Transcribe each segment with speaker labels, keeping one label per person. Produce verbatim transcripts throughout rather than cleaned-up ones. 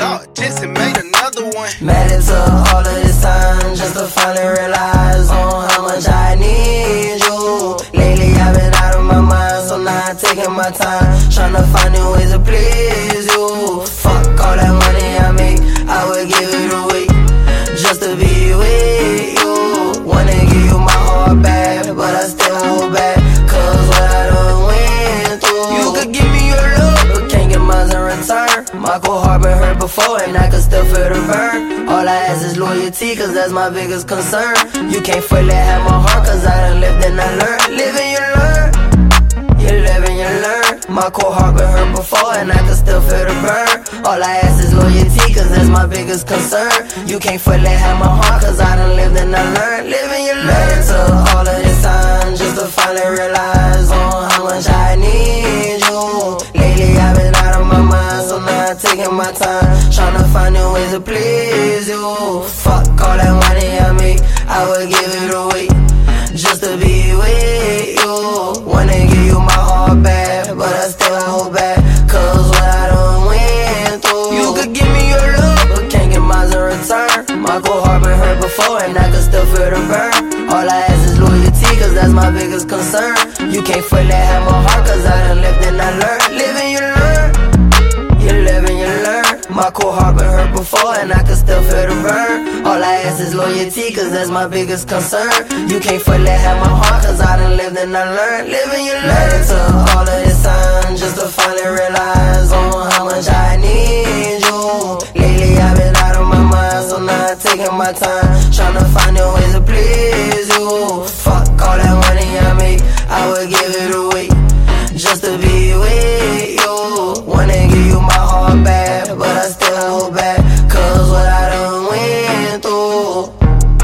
Speaker 1: Lord, just made another one.
Speaker 2: Mad it took all of this time just to finally realize on how much I need you. Lately I've been out of my mind, so now I'm taking my time, tryna find new ways to please you. Fuck all that money I make, I would give it away just to be with you. Wanna give you my heart back, but I still hold back, cause what I done went through. You could give me your love, but can't get mine in return. My cold heart been hurt before, and I can still feel the burn. All I ask is loyalty, cause that's my biggest concern. You can't fully have my heart, cause I done lived and I learned. Live and you learn, you live and you learn. My cold heart been hurt before, and I can still feel the burn. All I ask is loyalty, cause that's my biggest concern. You can't fully have my heart, cause I done lived and I learned. Live and you learn. It took all of this time just to finally realize on how much I need you. Lately I've been out of my mind, so now I'm taking my time, tryna find new ways to please you. Fuck all that money I make, I would give it away just to be with you. Wanna give you my heart back, but I still hold back, cause what I done went through. You could give me your love, but can't get mine in return. My cold heart been hurt before, and I can still feel the burn. All I ask is loyalty, cause that's my biggest concern. You can't fully have my heart, cause I done lived and I learned. Live and you learn, you live and you learn. My cold heart been hurt before, and I can still feel the burn. All I ask is loyalty, cause that's my biggest concern. You can't fully have my heart, cause I done lived and I learned. Live and you learn. It took all of this time just to finally realize on how much I need you. Lately I've been out of my mind, so now I'm taking my time, tryna find new ways to please you. Fuck all that money I make, I would give it away just to be with you. Wanna give you my heart back, but I still hold back, cause what I done went through.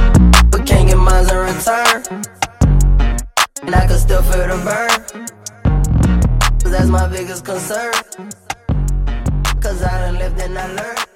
Speaker 2: But can't get mine in return, and I can still feel the burn, cause that's my biggest concern. Cause I done lived and I learned.